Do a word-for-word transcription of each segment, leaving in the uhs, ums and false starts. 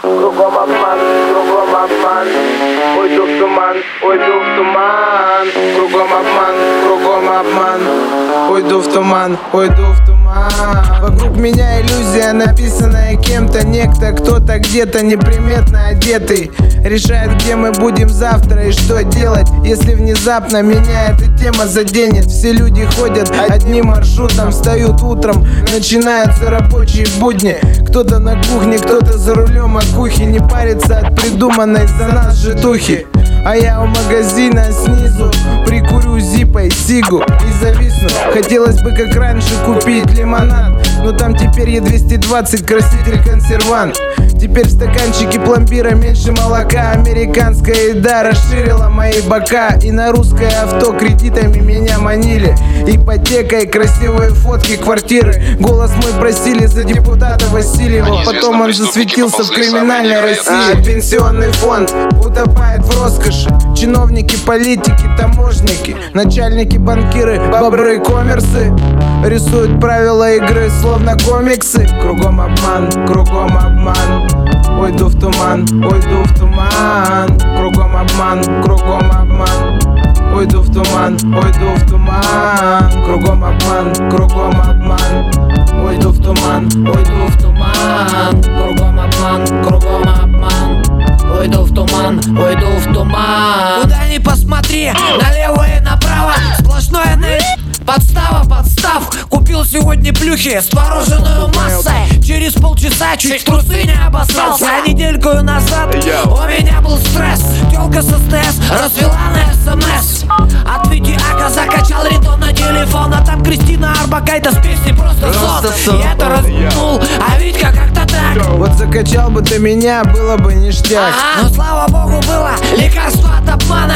кругом обман, кругом обман. Уйду в туман, уйду в туман. Кругом обман, кругом обман. Уйду в туман, уйду в туман. Вокруг меня иллюзия, написанная кем-то. Некто, кто-то где-то неприметно одетый решает, где мы будем завтра и что делать, если внезапно меня эта тема заденет. Все люди ходят одним маршрутом, встают утром, начинаются рабочие будни. Кто-то на кухне, кто-то за рулем макухи, не парится от придуманной за нас житухи. А я у магазина снизу прикурю зипой сигу и зависну. Хотелось бы как раньше купить лимонад, но там теперь Е двести двадцать, краситель консервант. Теперь в стаканчике пломбира меньше молока. Американская еда расширила мои бока. И на русское авто кредитами меня манили. Ипотекой, красивые фотки квартиры. Голос мой просили за депутата Васильева. Потом он засветился в криминальной России. А пенсионный фонд утопает в роскоши. Чиновники, политики, таможники, начальники, банкиры, бобры, коммерсы рисуют правила игры, словно комиксы. Кругом обман, кругом обман. Уйду в туман, уйду в туман. Кругом обман, кругом обман. Уйду в туман, уйду в туман. Кругом обман, кругом обман. Уйду в туман, уйду в туман. Кругом обман, кругом обман. Уйду в туман, уйду в туман. Куда ни посмотри, налево и направо сплошное на... Подстава, подстав. Купил сегодня плюхи с твороженную массой. Через полчаса чуть в трусы не обоссался. А недельку назад у меня был стресс. Тёлка с СТС развела на СМС. От Витиака закачал ритон на телефон. А там Кристина Орбакайте с песней «Просто сон». Я-то разгнул, а Витька как-то так. Вот закачал бы ты меня, было бы ништяк. Ага, но слава богу было лекарство от обмана.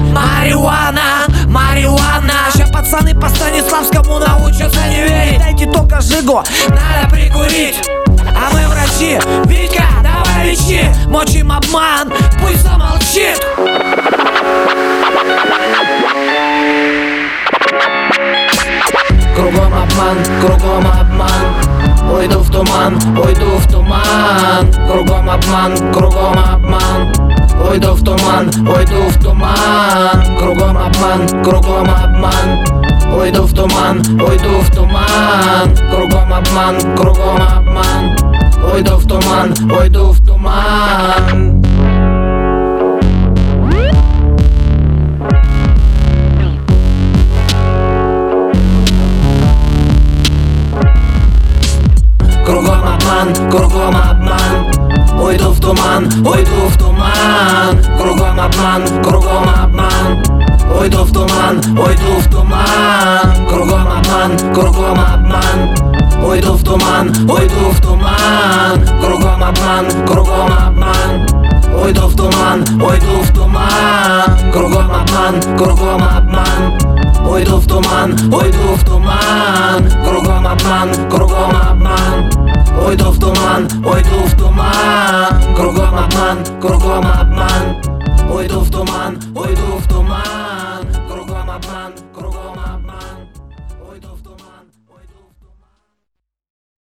Марихуана, марихуана. Сейчас пацаны по Станиславскому научатся не верить. Дайте только жигу, надо прикурить. А мы врачи, Витька, давай лечи. Мочим обман, пусть замолчит. Кругом обман, кругом обман. Уйду в туман, уйду в туман. Кругом обман, кругом обман. Уйду в туман, уйду в туман. Кругом обман, кругом обман. Уйду в туман, уйду в туман. Кругом обман, кругом обман. Уйду в туман, уйду в туман. Кругом обман, кругом обман. Уйду в туман, уйду в туман. Кругом обман, кругом обман. Уйду в туман, уйду в туман. Кругом обман, кругом обман. Уйду в туман, уйду в туман. Кругом обман, кругом обман. Уйду в туман, уйду в туман. Кругом обман, кругом обман. Уйду в туман, уйду в туман. Кругом обман, кругом обман. Уйду в туман, уйду в туман. Кругом обман, кругом обман.